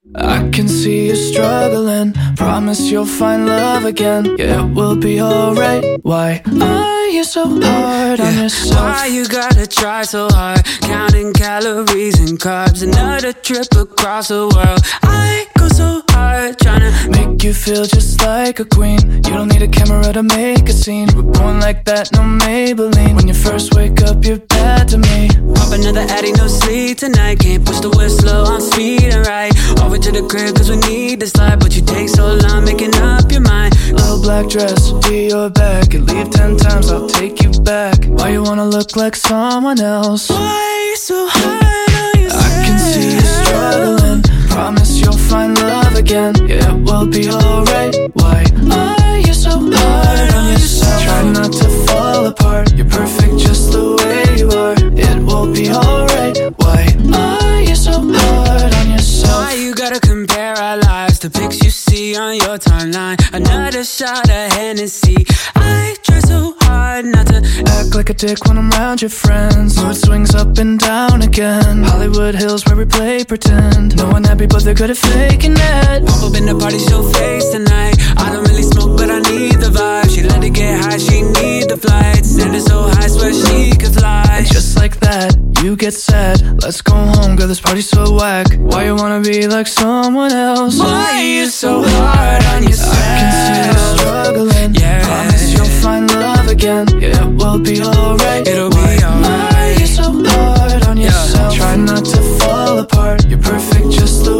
I can see you struggling. Promise you'll find love again. Yeah, it will be alright. Why are you so hard on yourself? Why you gotta try so hard? Counting calories and carbs. Another trip across the world. I go so hard trying to make you feel just like a queen. You don't need a camera to make a scene. We're born like that, no Maybelline. When you first wake up, you're bad to me. Pop another Addy, no sleep tonight. Can't push the whistle on speed and right. Over to the crib cause we need this life. But you take so long making up your mind. Little black dress, be your back. You leave 10 times, I'll take you back. Why you wanna look like someone else? Why you so hard on yourself? I can see you struggling. Promise you'll find love again. Yeah, it will be alright. Why are you so hard on yourself? Try not to fall apart. You're perfect just the way you are. It will be alright. Why are you so hard on yourself? Why you gotta compare our lives to pics you see on your timeline? Another shot of Hennessy. I try so hard not to act like a dick when I'm around your friends. Mood swings up and down again. Hollywood Hills where we play pretend. No one happy but they're good at faking it. Pop up in the party, show face tonight. I don't really smoke but I need the vibe. She let it get high, she need the flight. Standing so high, swear she could fly. And just like that, you get sad. Let's go home, girl, this party's so whack. Why you wanna be like someone else? Why are you so hard on yourself? I can see you struggling. Yeah. Promise you'll find love again. Yeah, it will be alright. It'll be alright. Why are you so hard on yourself? Try not to fall apart. You're perfect just the